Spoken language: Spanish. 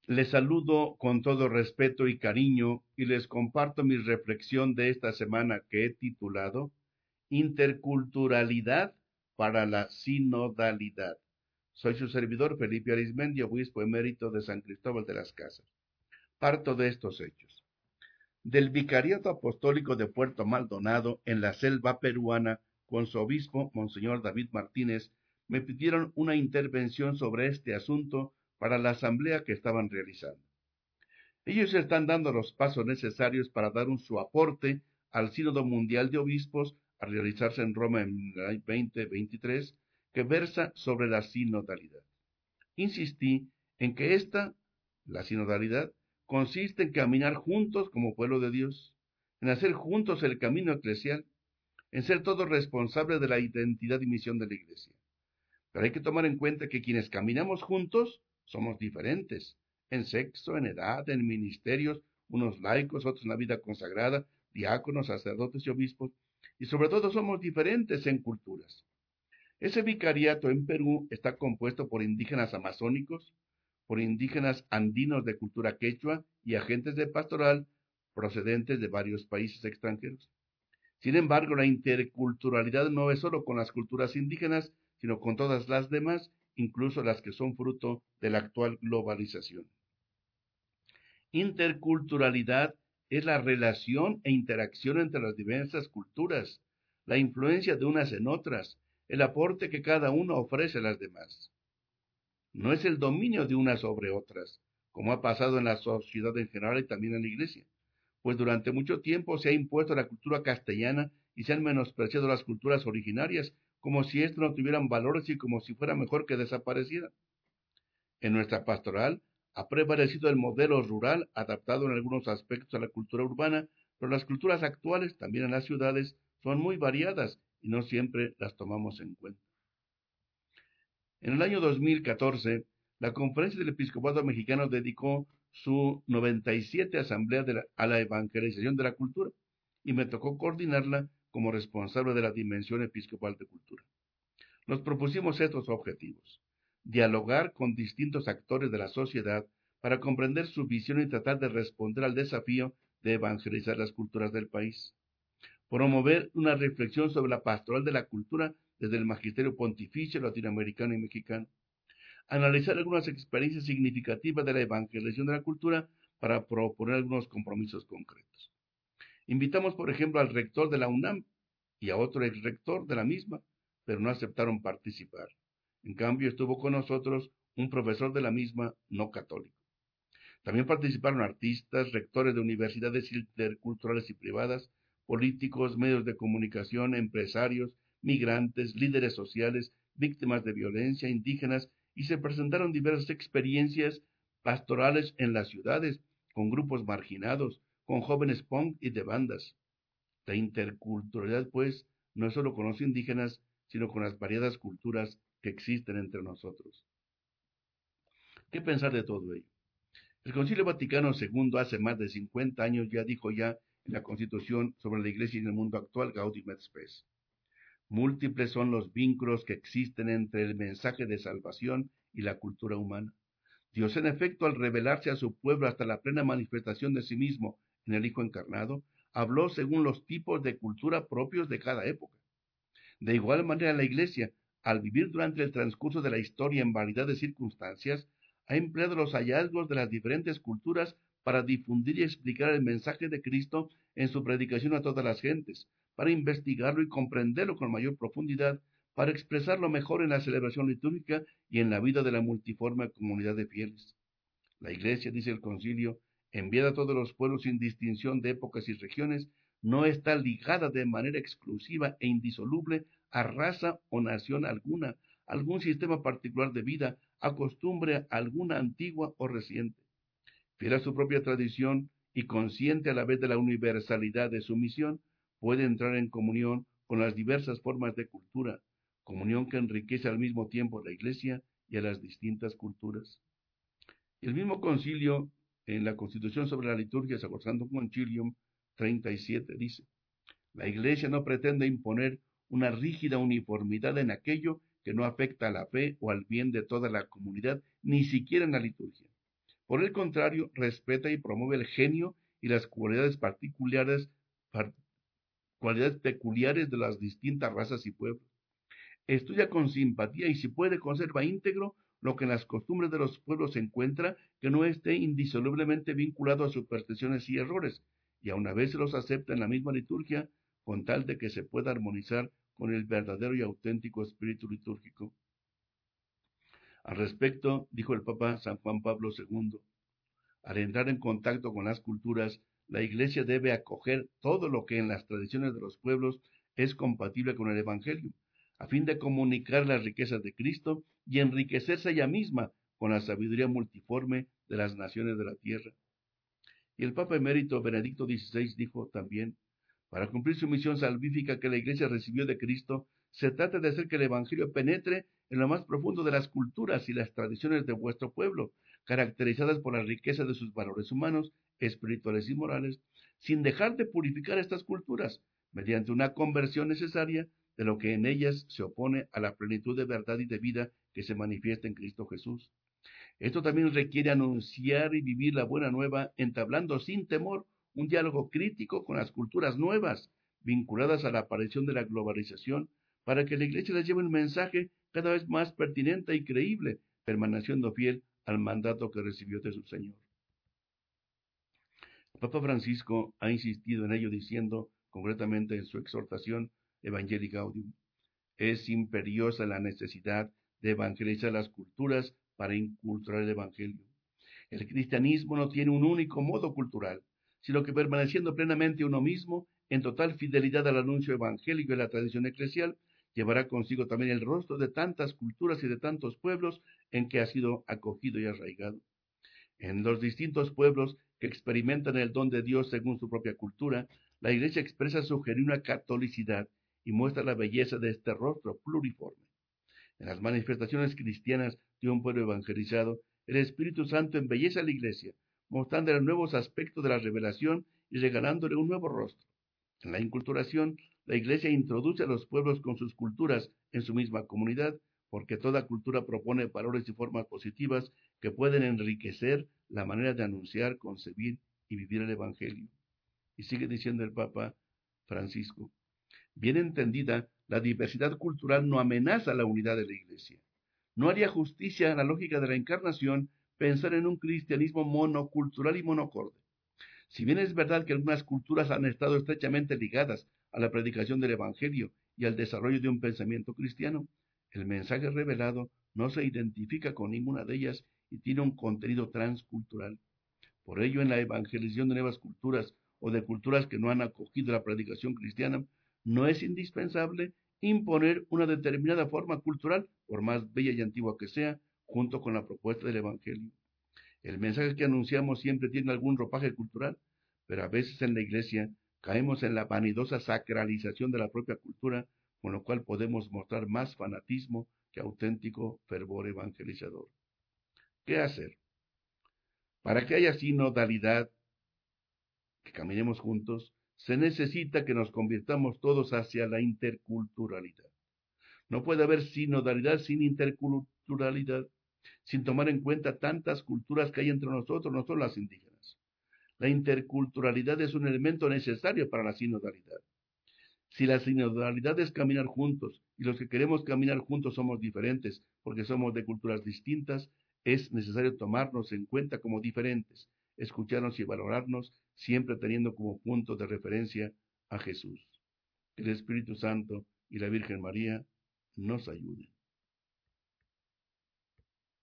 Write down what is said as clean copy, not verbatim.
Les saludo con todo respeto y cariño y les comparto mi reflexión de esta semana que he titulado Interculturalidad para la sinodalidad. Soy su servidor Felipe Arizmendi, obispo emérito de San Cristóbal de las Casas. Parto de estos hechos. Del Vicariato Apostólico de Puerto Maldonado, en la selva peruana, con su obispo, Monseñor David Martínez, me pidieron una intervención sobre este asunto para la asamblea que estaban realizando. Ellos están dando los pasos necesarios para dar su aporte al Sínodo Mundial de Obispos a realizarse en Roma en el 2023, que versa sobre la sinodalidad. Insistí en que la sinodalidad, consiste en caminar juntos como pueblo de Dios, en hacer juntos el camino eclesial, en ser todos responsables de la identidad y misión de la Iglesia. Pero hay que tomar en cuenta que quienes caminamos juntos somos diferentes, en sexo, en edad, en ministerios, unos laicos, otros en la vida consagrada, diáconos, sacerdotes y obispos, y sobre todo somos diferentes en culturas. Ese vicariato en Perú está compuesto por indígenas amazónicos, por indígenas andinos de cultura quechua y agentes de pastoral procedentes de varios países extranjeros. Sin embargo, la interculturalidad no es solo con las culturas indígenas, sino con todas las demás, incluso las que son fruto de la actual globalización. Interculturalidad es la relación e interacción entre las diversas culturas, la influencia de unas en otras, el aporte que cada uno ofrece a las demás. No es el dominio de unas sobre otras, como ha pasado en la sociedad en general y también en la Iglesia, pues durante mucho tiempo se ha impuesto la cultura castellana y se han menospreciado las culturas originarias, como si éstas no tuvieran valores y como si fuera mejor que desaparecieran. En nuestra pastoral ha prevalecido el modelo rural adaptado en algunos aspectos a la cultura urbana, pero las culturas actuales, también en las ciudades, son muy variadas y no siempre las tomamos en cuenta. En el año 2014, la Conferencia del Episcopado Mexicano dedicó su 97 Asamblea a la Evangelización de la Cultura y me tocó coordinarla como responsable de la Dimensión Episcopal de Cultura. Nos propusimos estos objetivos: dialogar con distintos actores de la sociedad para comprender su visión y tratar de responder al desafío de evangelizar las culturas del país; promover una reflexión sobre la pastoral de la cultura desde el magisterio pontificio latinoamericano y mexicano; analizar algunas experiencias significativas de la evangelización de la cultura para proponer algunos compromisos concretos. Invitamos, por ejemplo, al rector de la UNAM y a otro ex rector de la misma, pero no aceptaron participar. En cambio, estuvo con nosotros un profesor de la misma no católico. También participaron artistas, rectores de universidades interculturales y privadas, políticos, medios de comunicación, empresarios, migrantes, líderes sociales, víctimas de violencia, indígenas, y se presentaron diversas experiencias pastorales en las ciudades, con grupos marginados, con jóvenes punk y de bandas. La interculturalidad, pues, no es solo con los indígenas, sino con las variadas culturas que existen entre nosotros. ¿Qué pensar de todo ello? El Concilio Vaticano II hace más de 50 años ya dijo ya en la Constitución sobre la Iglesia y en el mundo actual, Gaudium et Spes. Múltiples son los vínculos que existen entre el mensaje de salvación y la cultura humana. Dios, en efecto, al revelarse a su pueblo hasta la plena manifestación de sí mismo en el Hijo encarnado, habló según los tipos de cultura propios de cada época. De igual manera, la Iglesia, al vivir durante el transcurso de la historia en variedad de circunstancias, ha empleado los hallazgos de las diferentes culturas para difundir y explicar el mensaje de Cristo en su predicación a todas las gentes, para investigarlo y comprenderlo con mayor profundidad, para expresarlo mejor en la celebración litúrgica y en la vida de la multiforme comunidad de fieles. La Iglesia, dice el Concilio, enviada a todos los pueblos sin distinción de épocas y regiones, no está ligada de manera exclusiva e indisoluble a raza o nación alguna, algún sistema particular de vida, a costumbre alguna antigua o reciente. Fiel a su propia tradición y consciente a la vez de la universalidad de su misión, puede entrar en comunión con las diversas formas de cultura, comunión que enriquece al mismo tiempo a la Iglesia y a las distintas culturas. El mismo concilio, en la Constitución sobre la Liturgia, Sacrosanctum Concilium 37, dice: la Iglesia no pretende imponer una rígida uniformidad en aquello que no afecta a la fe o al bien de toda la comunidad, ni siquiera en la liturgia. Por el contrario, respeta y promueve el genio y las par- cualidades peculiares de las distintas razas y pueblos. Estudia con simpatía y si puede conserva íntegro lo que en las costumbres de los pueblos se encuentra que no esté indisolublemente vinculado a supersticiones y errores, y aun a veces los acepta en la misma liturgia con tal de que se pueda armonizar con el verdadero y auténtico espíritu litúrgico. Al respecto, dijo el Papa San Juan Pablo II, al entrar en contacto con las culturas, la Iglesia debe acoger todo lo que en las tradiciones de los pueblos es compatible con el Evangelio, a fin de comunicar las riquezas de Cristo y enriquecerse ella misma con la sabiduría multiforme de las naciones de la tierra. Y el Papa emérito Benedicto XVI dijo también, para cumplir su misión salvífica que la Iglesia recibió de Cristo, se trata de hacer que el Evangelio penetre en lo más profundo de las culturas y las tradiciones de vuestro pueblo, caracterizadas por la riqueza de sus valores humanos, espirituales y morales, sin dejar de purificar estas culturas, mediante una conversión necesaria de lo que en ellas se opone a la plenitud de verdad y de vida que se manifiesta en Cristo Jesús. Esto también requiere anunciar y vivir la buena nueva, entablando sin temor un diálogo crítico con las culturas nuevas, vinculadas a la aparición de la globalización, para que la Iglesia les lleve un mensaje cada vez más pertinente y creíble, permaneciendo fiel al mandato que recibió de su Señor. El Papa Francisco ha insistido en ello diciendo, concretamente en su exhortación Evangelii Gaudium, es imperiosa la necesidad de evangelizar las culturas para inculturar el Evangelio. El cristianismo no tiene un único modo cultural, sino que permaneciendo plenamente uno mismo, en total fidelidad al anuncio evangélico y la tradición eclesial, llevará consigo también el rostro de tantas culturas y de tantos pueblos en que ha sido acogido y arraigado. En los distintos pueblos que experimentan el don de Dios según su propia cultura, la Iglesia expresa su genuina catolicidad y muestra la belleza de este rostro pluriforme. En las manifestaciones cristianas de un pueblo evangelizado, el Espíritu Santo embellece a la Iglesia, mostrándole nuevos aspectos de la revelación y regalándole un nuevo rostro. En la inculturación, la Iglesia introduce a los pueblos con sus culturas en su misma comunidad, porque toda cultura propone valores y formas positivas que pueden enriquecer la manera de anunciar, concebir y vivir el Evangelio. Y sigue diciendo el Papa Francisco, bien entendida, la diversidad cultural no amenaza la unidad de la Iglesia. No haría justicia a la lógica de la encarnación pensar en un cristianismo monocultural y monocorde. Si bien es verdad que algunas culturas han estado estrechamente ligadas a la predicación del Evangelio y al desarrollo de un pensamiento cristiano, el mensaje revelado no se identifica con ninguna de ellas y tiene un contenido transcultural. Por ello, en la evangelización de nuevas culturas o de culturas que no han acogido la predicación cristiana, no es indispensable imponer una determinada forma cultural, por más bella y antigua que sea, junto con la propuesta del Evangelio. El mensaje que anunciamos siempre tiene algún ropaje cultural, pero a veces en la iglesia caemos en la vanidosa sacralización de la propia cultura, con lo cual podemos mostrar más fanatismo que auténtico fervor evangelizador. ¿Qué hacer? Para que haya sinodalidad, que caminemos juntos, se necesita que nos convirtamos todos hacia la interculturalidad. No puede haber sinodalidad sin interculturalidad, sin tomar en cuenta tantas culturas que hay entre nosotros, no solo las indígenas. La interculturalidad es un elemento necesario para la sinodalidad. Si la sinodalidad es caminar juntos y los que queremos caminar juntos somos diferentes porque somos de culturas distintas, es necesario tomarnos en cuenta como diferentes, escucharnos y valorarnos, siempre teniendo como punto de referencia a Jesús. Que el Espíritu Santo y la Virgen María nos ayuden.